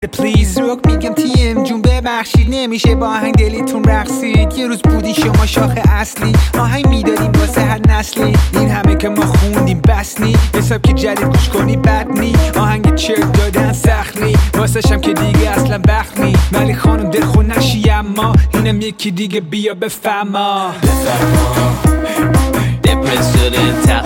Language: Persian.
پلیز روک میگم تیم جون ببخشید نمیشه با آهنگ دلیتون رقصید. یه روز بودی شما شاخ اصلی، آهنگ میدادیم واسه هر نسلی. این همه که ما خوندیم بس نی، حساب که جدید گوش کنی بد نی. آهنگ چرک دادن سخت نی، واسه شم که دیگه اصلا وقت نی. ولی خانم دلخون نشی اما اینم یکی دیگه بیا بفهما. Different shouldn't tell